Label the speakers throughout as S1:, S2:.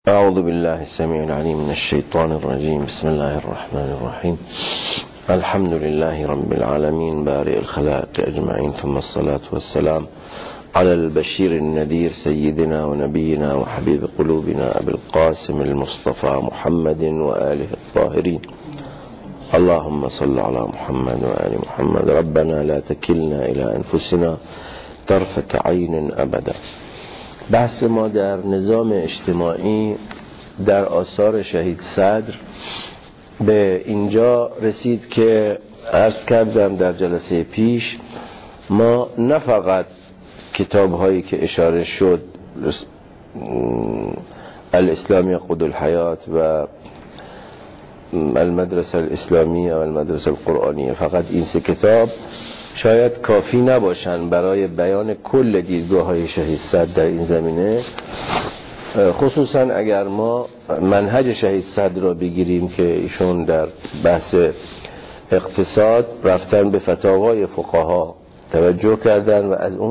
S1: أعوذ بالله السميع العليم من الشيطان الرجيم. بسم الله الرحمن الرحيم. الحمد لله رب العالمين بارئ الخلائق أجمعين، ثم الصلاة والسلام على البشير النذير سيدنا ونبينا وحبيب قلوبنا أبي القاسم المصطفى محمد وآله الطاهرين. اللهم صل على محمد وآل محمد. ربنا لا تكلنا إلى أنفسنا طرفة عين أبدا. بحث ما در نظام اجتماعی در آثار شهید صدر به اینجا رسید که عرض کردم در جلسه پیش ما نه فقط کتاب هایی که اشاره شد الاسلامی قود الحیات و المدرسه الاسلامیه و المدرسه القرآنیه، فقط این سه کتاب شاید کافی نباشن برای بیان کل دیدگاه های شهید صدر در این زمینه، خصوصا اگر ما منهج شهید صدر را بگیریم که ایشون در بحث اقتصاد رفتن به فتاوای فقها توجه کردن و از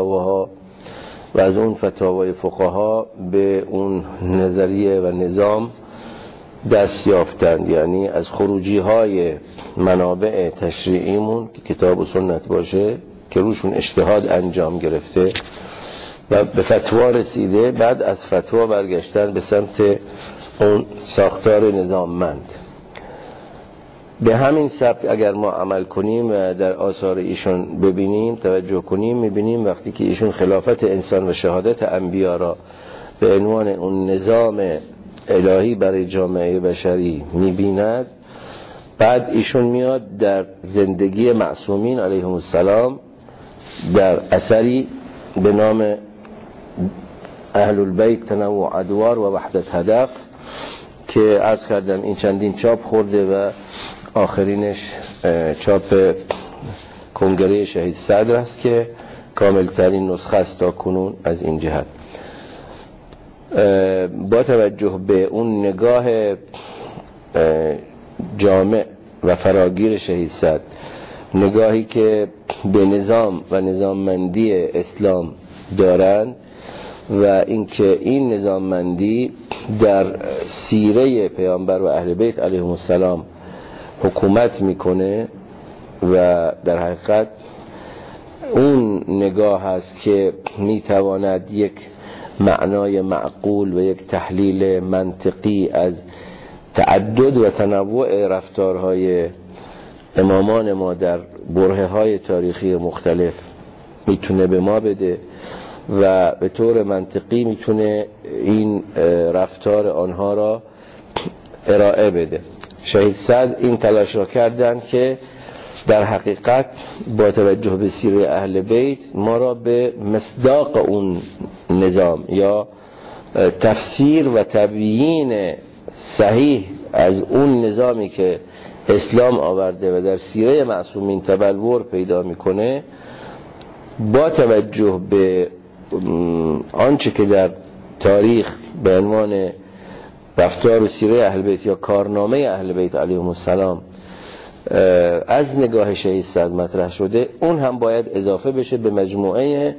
S1: اون فتاوای فقها به اون نظریه و نظام دست یافتند، یعنی از خروجی های منابع تشریعیمون که کتاب و سنت باشه که روشون اجتهاد انجام گرفته و به فتوا رسیده، بعد از فتوا برگشتن به سمت اون ساختار نظاممند. به همین سبک اگر ما عمل کنیم و در آثار ایشون ببینیم توجه کنیم، میبینیم وقتی که ایشون خلافت انسان و شهادت انبیا را به عنوان اون نظام الهی برای جامعه بشری میبیند، بعد ایشون میاد در زندگی معصومین علیهم السلام در اثری به نام اهل البیت تنوع ادوار و وحدت هدف که عرض کردم این چندین چاپ خورده و آخرینش چاپ کنگره شهید صدر است که کاملترین نسخه است تا کنون از این جهت. با توجه به اون نگاه جامع و فراگیر شهید صدر، نگاهی که به نظام و نظاممندی اسلام دارند و اینکه این نظاممندی در سیره پیامبر و اهل بیت علیهم السلام حکومت میکنه و در حقیقت اون نگاه هست که میتواند یک معنای معقول و یک تحلیل منطقی از تعدد و تنوع رفتارهای امامان ما در برهه‌های تاریخی مختلف میتونه به ما بده و به طور منطقی میتونه این رفتار آنها را ارائه بده. شهید صدر این تلاش را کردن که در حقیقت با توجه به سیره اهل بیت ما را به مصداق اون نظام یا تفسیر و تبیین صحیح از اون نظامی که اسلام آورده و در سیره معصومین تبلور پیدا میکنه، با توجه به آنچه که در تاریخ به عنوان رفتار و سیره اهل بیت یا کارنامه اهل بیت علیهم السلام از نگاه شهید صدر مطرح شده، اون هم باید اضافه بشه به مجموعه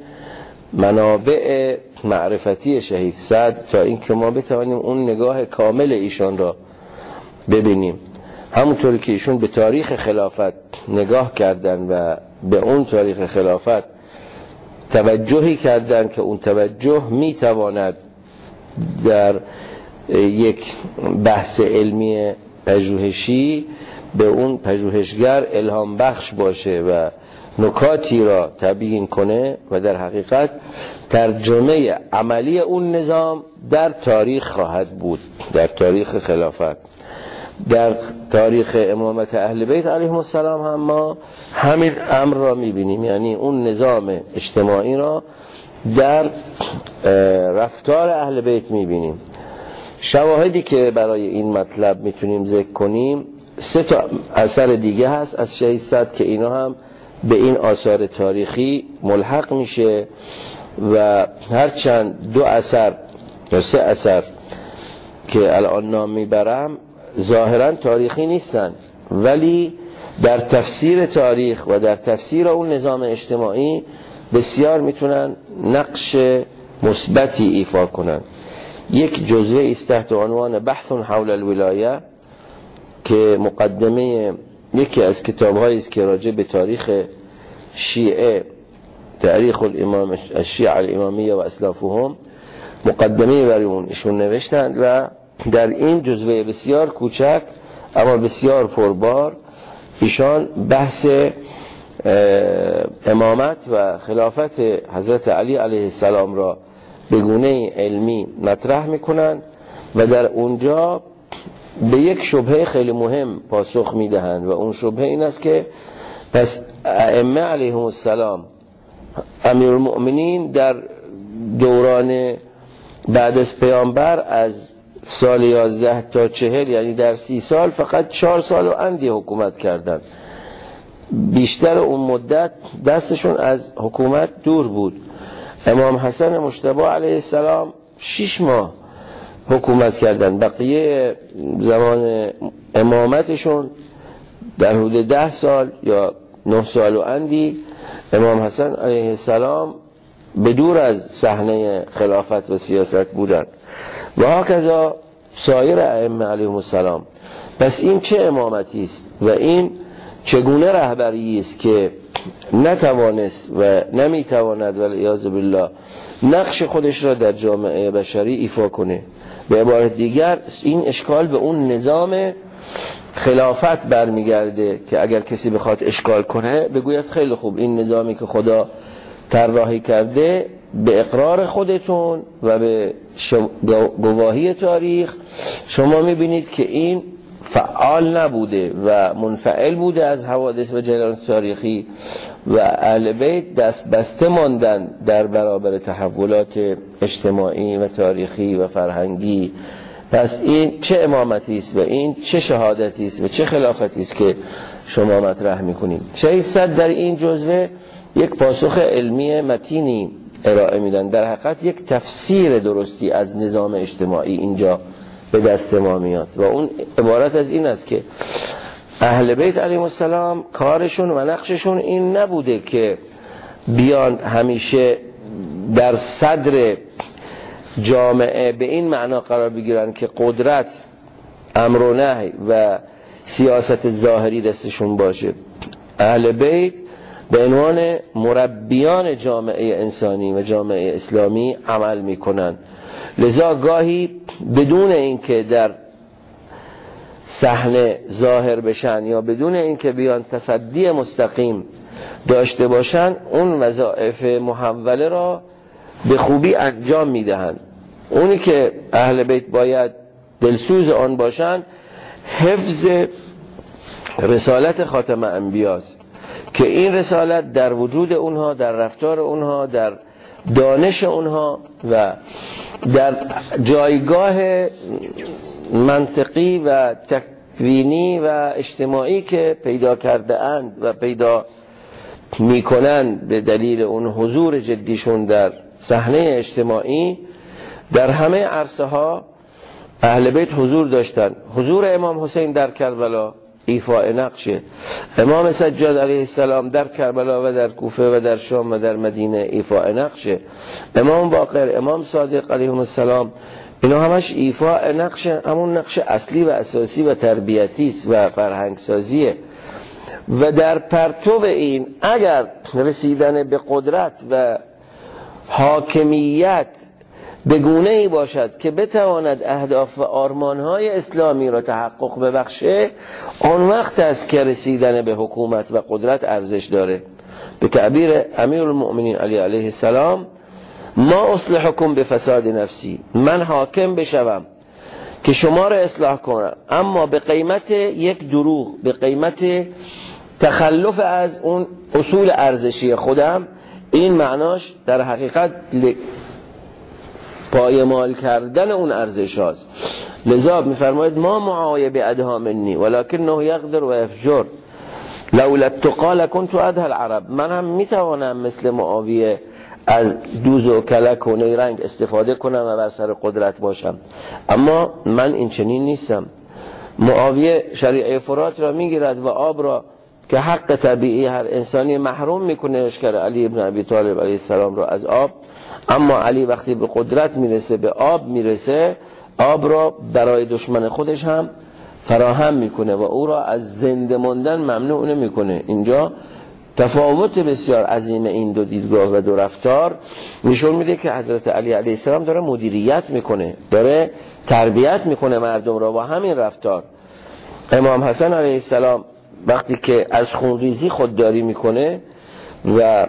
S1: منابع معرفتی شهید صدر تا اینکه ما بتوانیم اون نگاه کامل ایشان را ببینیم. همونطوری که ایشون به تاریخ خلافت نگاه کردن و به اون تاریخ خلافت توجهی کردن که اون توجه میتواند در یک بحث علمی پژوهشی به اون پژوهشگر الهام بخش باشه و نکاتی را تبیین کنه و در حقیقت ترجمه عملی اون نظام در تاریخ خواهد بود، در تاریخ خلافت. در تاریخ امامت اهل بیت علیهم السلام هم ما همین امر را میبینیم، یعنی اون نظام اجتماعی را در رفتار اهل بیت میبینیم. شواهدی که برای این مطلب میتونیم ذکر کنیم، 3 اثر دیگه هست از شهید صدر که اینا هم به این آثار تاریخی ملحق میشه و هرچند 2 اثر یا 3 اثر که الان نام میبرم ظاهرا تاریخی نیستن، ولی در تفسیر تاریخ و در تفسیر اون نظام اجتماعی بسیار میتونن نقش مثبتی ایفا کنن. یک جزوه است تحت عنوان بحث حول الولایه که مقدمه یکی از کتاب‌هایی است که راجع به تاریخ شیعه، تاریخ الامام الشیعه الامامیه و اسلافهم، مقدمه برای اون ایشون نوشتند و در این جزوه بسیار کوچک اما بسیار پربار ایشان بحث امامت و خلافت حضرت علی علیه السلام را به گونه علمی مطرح میکنند و در اونجا به یک شبهه خیلی مهم پاسخ میدهند و اون شبهه این است که پس ائمه علیهم السلام، امیرالمؤمنین در دوران بعد از پیامبر از سال 11 تا 40، یعنی در 30 سال فقط 4 سال و اندی حکومت کردند. بیشتر اون مدت دستشون از حکومت دور بود. امام حسن مجتبی علیه السلام 6 ماه حکومت کردند. بقیه زمان امامتشون در حدود 10 سال یا 9 سال و اندی امام حسن علیه السلام به دور از صحنه خلافت و سیاست بودند و هکذا سایر ائمه علیهم السلام. پس این چه امامتی است و این چگونه رهبری است که نتوانست و نمیتواند والعیاذ بالله نقش خودش را در جامعه بشری ایفا کنه؟ به عبارت دیگر این اشکال به اون نظام خلافت برمیگرده که اگر کسی بخواد اشکال کنه بگوید خیلی خوب، این نظامی که خدا طراحی کرده به اقرار خودتون و به گواهی تاریخ شما میبینید که این فعال نبوده و منفعل بوده از حوادث و جریانات تاریخی و اهل بیت دست بسته ماندن در برابر تحولات اجتماعی و تاریخی و فرهنگی. پس این چه امامتی است و این چه شهادتی است و چه خلافتی است که شما مطرح میکنید؟ شهید صدر در این جزوه یک پاسخ علمی متینی ارائه میدن. در حقیقت یک تفسیر درستی از نظام اجتماعی اینجا به دست ما میاد و اون عبارت از این است که اهل بیت علیهم السلام کارشون و نقششون این نبوده که بیان همیشه در صدر جامعه به این معنا قرار بگیرن که قدرت، امر و نهی و سیاست ظاهری دستشون باشه. اهل بیت به عنوان مربیان جامعه انسانی و جامعه اسلامی عمل میکنن، لذا گاهی بدون اینکه در صحنه ظاهر بشن یا بدون اینکه بیان تصدی مستقیم داشته باشن اون وظایف محوله را به خوبی انجام میدهند. اونی که اهل بیت باید دلسوز آن باشن حفظ رسالت خاتم انبیاست که این رسالت در وجود اونها، در رفتار اونها، در دانش اونها و در جایگاه منطقی و تکوینی و اجتماعی که پیدا کرده اند و پیدا میکنند به دلیل اون حضور جدیشون در صحنه اجتماعی در همه عرصه ها اهل بیت حضور داشتند. حضور امام حسین در کربلا ایفاء نقشه، امام سجاد علیه السلام در کربلا و در کوفه و در شام و در مدینه ایفاء نقشه، امام باقر، امام صادق علیهم السلام، اینا همش ایفاء نقشه، همون نقش اصلی و اساسی و تربیتی است و فرهنگ سازیه. و در پرتو این اگر رسیدن به قدرت و حاکمیت به گونه‌ای باشد که بتواند اهداف و آرمان‌های اسلامی را تحقق ببخشه، آن وقت است که رسیدن به حکومت و قدرت ارزش داره. به تعبیر امیرالمؤمنین علی علیه السلام، ما اصلحکم بفساد نفسی، من حاکم بشوم که شما را اصلاح کنم اما به قیمت یک دروغ، به قیمت تخلف از اون اصول ارزشی خودم. این معناش در حقیقت پایمال کردن اون ارزش هاست. لذا میفرماید ما معاویه بعدها منی ولکنه یقدر و یفجر لولا التقى لکنت ادهى العرب. من هم میتوانم مثل معاویه از دوز و کلک و نیرنگ استفاده کنم و بر سر قدرت باشم، اما من این چنین نیستم. معاویه شریعه فرات را میگیرد و آب را که حق طبیعی هر انسانی محروم میکنه لشکر علی ابن ابی طالب علیه السلام را از آب، اما علی وقتی به قدرت میرسه، به آب میرسه، آب را برای دشمن خودش هم فراهم میکنه و او را از زنده ماندن ممنوع نمیکنه. اینجا تفاوت بسیار عظیم این دو دیدگاه و دو رفتار نشون میده که حضرت علی علیه السلام داره مدیریت میکنه، داره تربیت میکنه مردم را با همین رفتار. امام حسن علیه السلام وقتی که از خونریزی خودداری میکنه و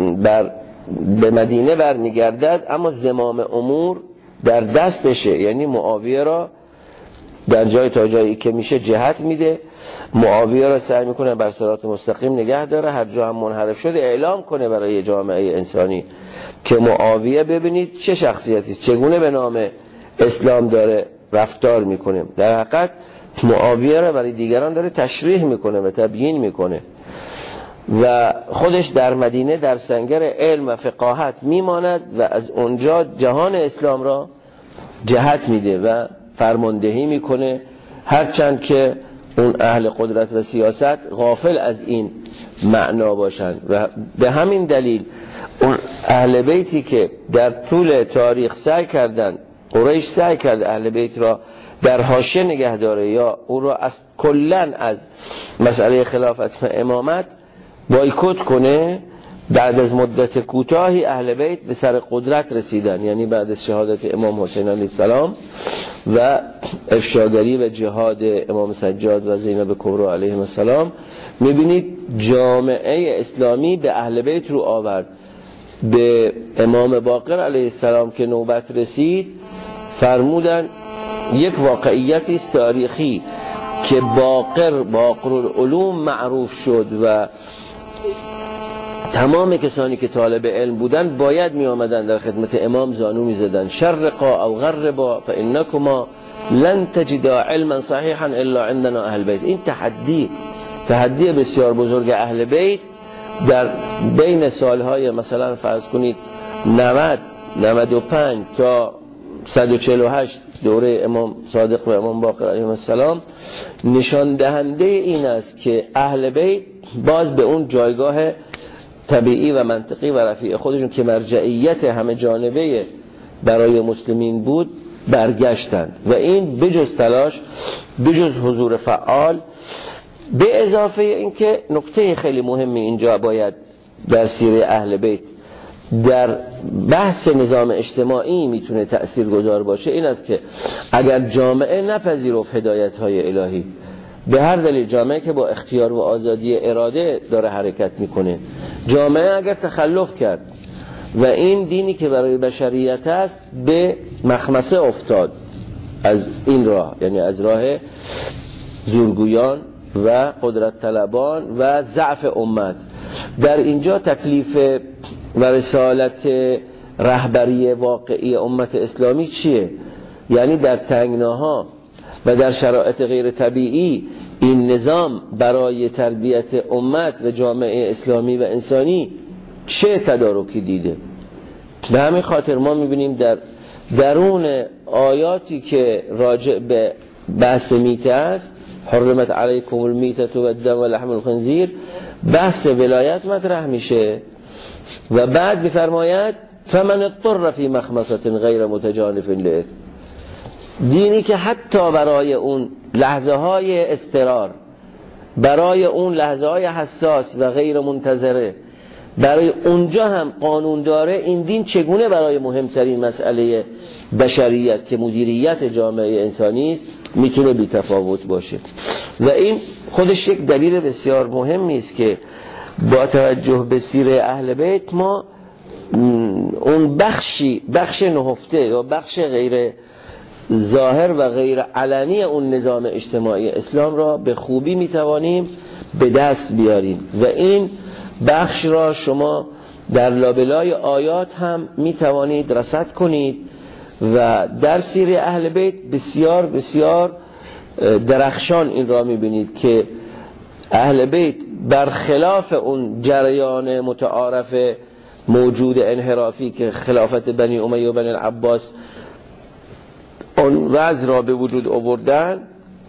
S1: به مدینه برمیگردد، اما زمام امور در دستشه، یعنی معاویه را در جای تا جایی که میشه جهت میده، معاویه را سعی میکنه بر صراط مستقیم نگه داره، هر جا هم منحرف شده اعلام کنه برای جامعه انسانی که معاویه ببینید چه شخصیتی، چگونه به نام اسلام داره رفتار میکنه. در حقیقت معاویه را برای دیگران داره تشریح میکنه و تبیین میکنه و خودش در مدینه در سنگر علم و فقاهت میماند و از اونجا جهان اسلام را جهت میده و فرماندهی میکنه، هرچند که اون اهل قدرت و سیاست غافل از این معنا باشند. و به همین دلیل اون اهل بیتی که در طول تاریخ سعی کردن، قریش سعی کرد اهل بیت را در حاشیه نگه داره یا او را از کلن از مسئله خلافت و امامت بایکوت کنه، بعد از مدت کوتاهی اهل بیت به سر قدرت رسیدن، یعنی بعد از شهادت امام حسین علیه السلام و افشاگری و جهاد امام سجاد و زینب کبری علیهم السلام. میبینید جامعه اسلامی به اهل بیت رو آورد. به امام باقر علیه السلام که نوبت رسید فرمودن یک واقعیتی است تاریخی که باقر العلوم معروف شد و تمام کسانی که طالب علم بودن باید می آمدن در خدمت امام زانو می زدن، شرقا او غربا فانکما لن تجدا علما صحیحا الا عندنا اهل بیت. این تحدی بسیار بزرگ اهل بیت در بین سالهای مثلا فرض کنید 90 95 تا 148 دوره امام صادق و امام باقر علیهم السلام نشان دهنده این است که اهل بیت باز به اون جایگاه طبیعی و منطقی و رفیع خودشون که مرجعیت همه جانبه برای مسلمین بود برگشتند و این بجز تلاش، بجز حضور فعال، به اضافه اینکه نکته خیلی مهمی اینجا باید در سیره اهل بیت در بحث نظام اجتماعی میتونه تأثیر گذار باشه، این است که اگر جامعه نپذیرفت هدایت های الهی، به هر دلیل جامعه که با اختیار و آزادی اراده داره حرکت میکنه، جامعه اگر تخلف کرد و این دینی که برای بشریت است به مخمسه افتاد از این راه، یعنی از راه زورگویان و قدرت طلبان و ضعف امت، در اینجا تکلیف و رسالت رهبری واقعی امت اسلامی چیه؟ یعنی در تنگناها و در شرایط غیر طبیعی این نظام برای تربیت امت و جامعه اسلامی و انسانی چه تدارکی دیده؟ به همین خاطر ما میبینیم در درون آیاتی که راجع به بحث میته است، حرمت علیکم المیتة و الدم و لحم الخنزیر، بحث ولایت مطرح میشه و بعد میفرماید فمن اضطر فی مخمصة غیر متجانف لإثم. دینی که حتی برای اون لحظه های اضطرار، برای اون لحظه های حساس و غیر منتظره، برای اونجا هم قانون داره. این دین چگونه برای مهمترین مسئله بشریت که مدیریت جامعه انسانی است میتونه بی تفاوت باشه؟ و این خودش یک دلیل بسیار مهمی است که با توجه به سیره اهل بیت ما اون بخش نهفته یا بخش غیر ظاهر و غیر علنی اون نظام اجتماعی اسلام را به خوبی میتوانیم به دست بیاریم و این بخش را شما در لابلای آیات هم میتوانید رصد کنید و در سیره اهل بیت بسیار بسیار درخشان این را میبینید که اهل بیت برخلاف اون جریان متعارف موجود انحرافی که خلافت بنی امیه و بنی العباس اون وضع را به وجود آوردن،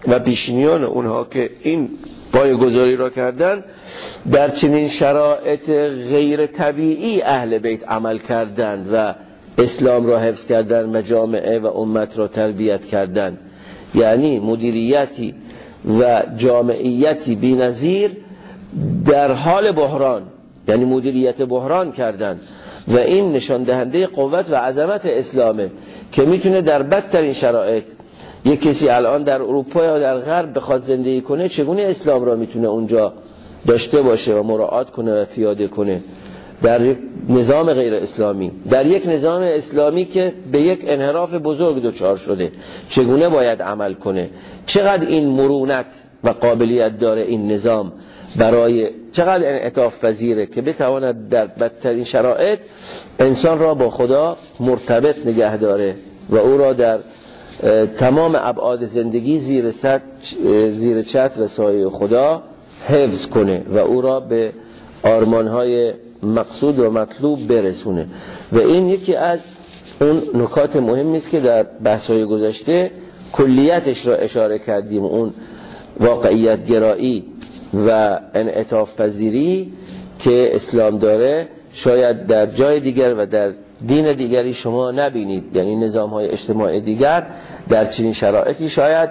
S1: و پیشینیان اونها که این پایه‌گذاری را کردن در چنین شرایط غیر طبیعی اهل بیت عمل کردند و اسلام را حفظ کردند و جامعه و امت را تربیت کردند. یعنی مدیریتی و جامعیتی بی‌نظیر در حال بحران، یعنی مدیریت بحران کردند و این نشان دهنده قوت و عظمت اسلامه که میتونه در بدترین شرایط، یک کسی الان در اروپا یا در غرب بخواد زندگی کنه چگونه اسلام را میتونه اونجا داشته باشه و مراعات کنه و پیاده کنه در یک نظام غیر اسلامی، در یک نظام اسلامی که به یک انحراف بزرگ دچار شده چگونه باید عمل کنه، چقدر این مرونت و قابلیت داره این نظام، برای چقدر انعطاف پذیره که بتواند در بدترین شرایط انسان را با خدا مرتبط نگه داره و او را در تمام ابعاد زندگی زیر چتر و سایه خدا حفظ کنه و او را به آرمانهای مقصود و مطلوب برسونه. و این یکی از اون نکات مهمی است که در بحث‌های گذشته کلیتش را اشاره کردیم، اون واقعیت گرایی و انعطاف پذیری که اسلام داره شاید در جای دیگر و در دین دیگری شما نبینید. یعنی نظام‌های اجتماعی دیگر در چنین شرایطی شاید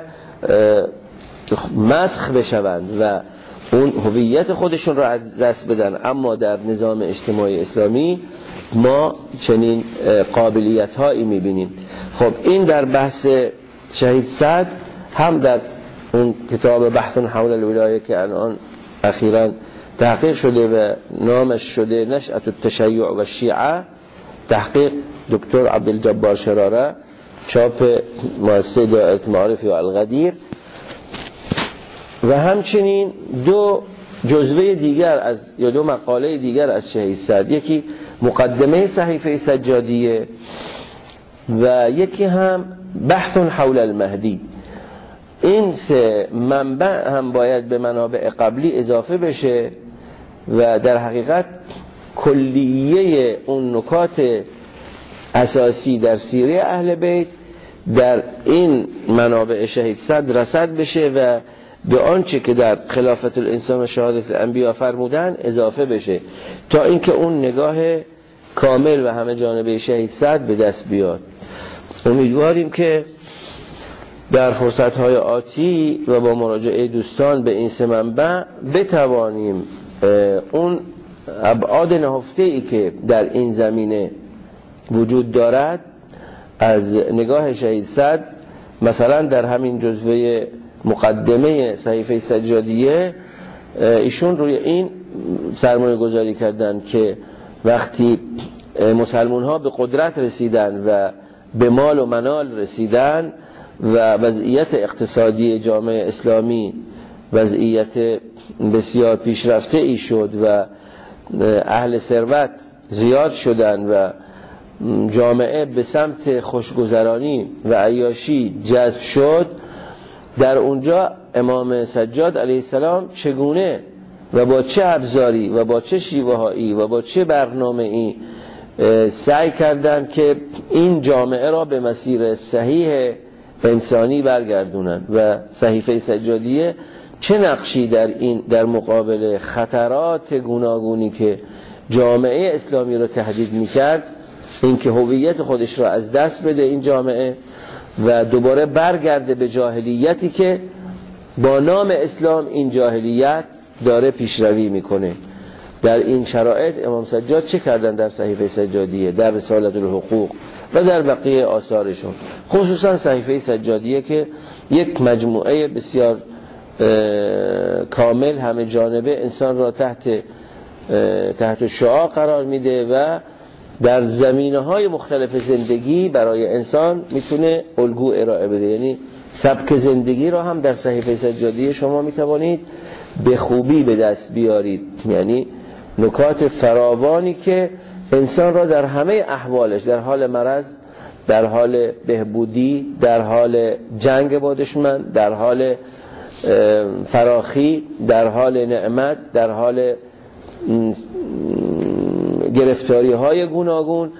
S1: مسخ بشوند و اون هویت خودشون را از دست بدن، اما در نظام اجتماعی اسلامی ما چنین قابلیت هایی میبینیم. خب این در بحث شهید سعد هم در اون کتاب بحث حول الولایه که الان اخیراً تحقیق شده و نامش شده نشأة التشیع و شیعه، تحقیق دکتر عبدالجبار شراره، چاپ مؤسسه دائره المعارف و الغدیر، و همچنین دو جزوه دیگر یا دو مقاله دیگر از شهید سعد، یکی مقدمه صحیفه سجادیه و یکی هم بحث حول المهدی. این سه منبع هم باید به منابع قبلی اضافه بشه و در حقیقت کلیه اون نکات اساسی در سیره اهل بیت در این منابع شهید سعد رصد بشه و به آنچه که در خلافت الانسان و شهادت الانبیا فرمودن اضافه بشه تا اینکه اون نگاه کامل و همه جانبه شهید سعد به دست بیاد. امیدواریم که در فرصت‌های آتی و با مراجعه دوستان به این سه منبع بتوانیم اون ابعاد نهفته‌ای که در این زمینه وجود دارد از نگاه شهید سعد، مثلا در همین جزوه مقدمه صحیفه سجادیه ایشون روی این سرمایه گذاری کردن که وقتی مسلمان ها به قدرت رسیدن و به مال و منال رسیدن و وضعیت اقتصادی جامعه اسلامی وضعیت بسیار پیشرفته ای شد و اهل ثروت زیاد شدن و جامعه به سمت خوشگذرانی و عیاشی جذب شد، در اونجا امام سجاد علیه السلام چگونه و با چه ابزاری و با چه شیوه‌هایی و با چه برنامه‌ای سعی کردند که این جامعه را به مسیر صحیح انسانی برگردونن و صحیفه سجادیه چه نقشی در مقابل خطرات گوناگونی که جامعه اسلامی را تهدید می‌کرد، اینکه هویت خودش را از دست بده این جامعه و دوباره برگرده به جاهلیتی که با نام اسلام این جاهلیت داره پیشروی میکنه. در این شرایط امام سجاد چه کردن در صحیفه سجادیه، در رسالت الحقوق و در بقیه آثارشون، خصوصا صحیفه سجادیه که یک مجموعه بسیار کامل همه جانبه انسان را تحت شعاع قرار میده و در زمینه‌های مختلف زندگی برای انسان میتونه الگو ارائه بده. یعنی سبک زندگی را هم در صحیفه سجادیه شما میتوانید به خوبی به دست بیارید، یعنی نکات فراوانی که انسان را در همه احوالش، در حال مرض، در حال بهبودی، در حال جنگ با دشمن، در حال فراخی، در حال نعمت، در حال گرفتاری های گوناگون،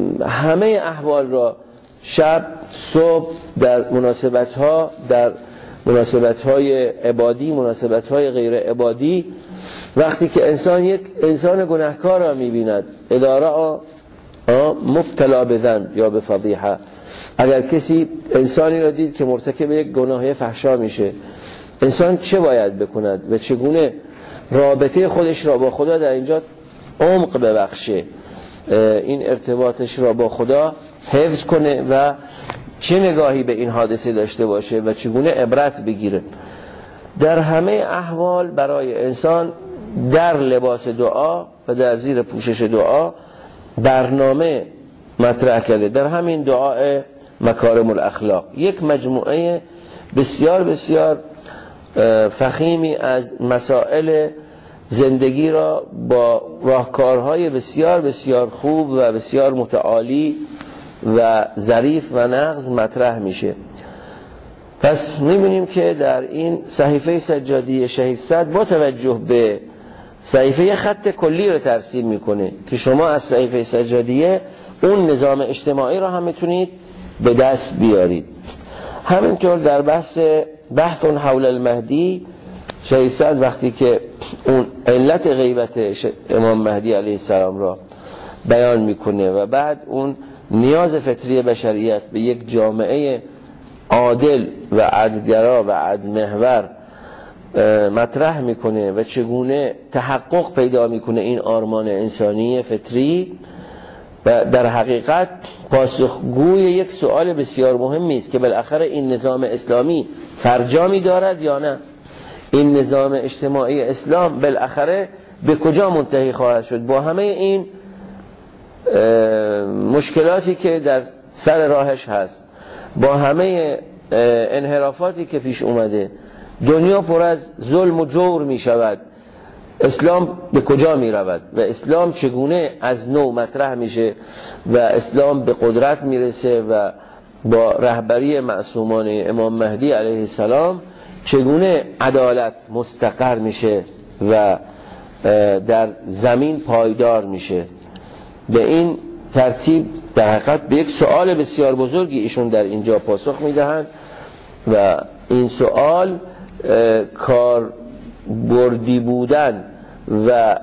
S1: همه احوال را شب صبح در مناسبت ها، در مناسبت‌های عبادی، مناسبت‌های غیر عبادی. وقتی که انسان یک انسان گناهکار را می‌بیند، اداره مبتلا به ذنب یا به فضیحه، اگر کسی انسانی را دید که مرتکب یک گناه فحشا میشه، انسان چه باید بکند و چگونه رابطه خودش را با خدا در اینجا عمق ببخشه، این ارتباطش را با خدا حفظ کنه و چه نگاهی به این حادثه داشته باشه و چگونه عبرت بگیره. در همه احوال برای انسان در لباس دعا و در زیر پوشش دعا برنامه مطرح کرده. در همین دعای مکارم الاخلاق یک مجموعه بسیار بسیار فخیمی از مسائل زندگی را با راهکارهای بسیار بسیار خوب و بسیار متعالی و ظریف و نغز مطرح میشه. پس میبینیم که در این صحیفه سجادی شهید سعد با توجه به صحیفه خط کلی رو ترسیم میکنه که شما از صحیفه سجادیه اون نظام اجتماعی رو هم میتونید به دست بیارید. همینطور در بحث حول المهدی، شهید سعد وقتی که اون علت غیبت امام مهدی علیه السلام را بیان میکنه و بعد اون نیاز فطری بشریت به یک جامعه عادل و عدلگرا و عدل محور مطرح میکنه و چگونه تحقق پیدا میکنه این آرمان انسانی فطری، و در حقیقت پاسخگوی یک سوال بسیار مهمی است که بالاخره این نظام اسلامی فرجامی دارد یا نه، این نظام اجتماعی اسلام بالاخره به کجا منتهی خواهد شد با همه این مشکلاتی که در سر راهش هست، با همه انحرافاتی که پیش اومده. دنیا پر از ظلم و جور می شود، اسلام به کجا می رود و اسلام چگونه از نو مطرح میشه و اسلام به قدرت میرسه و با رهبری معصومان امام مهدی علیه السلام چگونه عدالت مستقر میشه و در زمین پایدار میشه. به این ترتیب در حقیقت به یک سوال بسیار بزرگی ایشون در اینجا پاسخ میدهند و این سوال کار بردی بودن و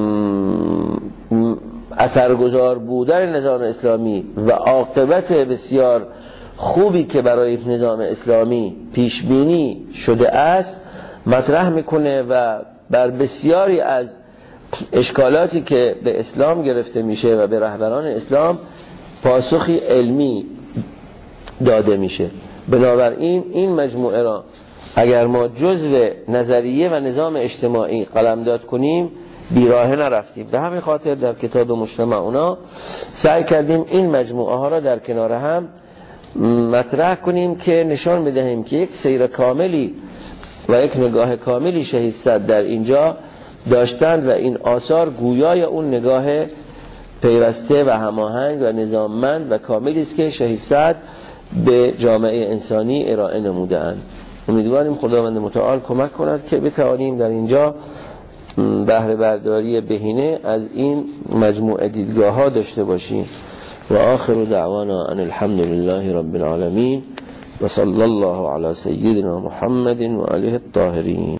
S1: اثرگذار بودن نظام اسلامی و عاقبت بسیار خوبی که برای نظام اسلامی پیش بینی شده است مطرح میکنه و بر بسیاری از اشکالاتی که به اسلام گرفته میشه و به رهبران اسلام پاسخی علمی داده میشه. بنابراین این مجموعه را اگر ما جزو نظریه و نظام اجتماعی قلمداد کنیم بیراه نرفتیم. به همین خاطر در کتاب مجتمع اونا سعی کردیم این مجموعه ها را در کنار هم مطرح کنیم که نشان بدهیم که یک سیر کاملی و یک نگاه کاملی شهید سعد در اینجا داشتند و این آثار گویای اون نگاه پیوسته و هماهنگ و نظاممند و کاملی است که شهید سعد به جامعه انسانی ارائه نموده‌اند. امیدواریم خداوند متعال کمک کند که بتوانیم در اینجا بهره برداری بهینه از این مجموعه دیدگاه ها داشته باشیم. و آخر دعوانا ان الحمد لله رب العالمین و صلی الله علی سیدنا محمد و آله الطاهرین.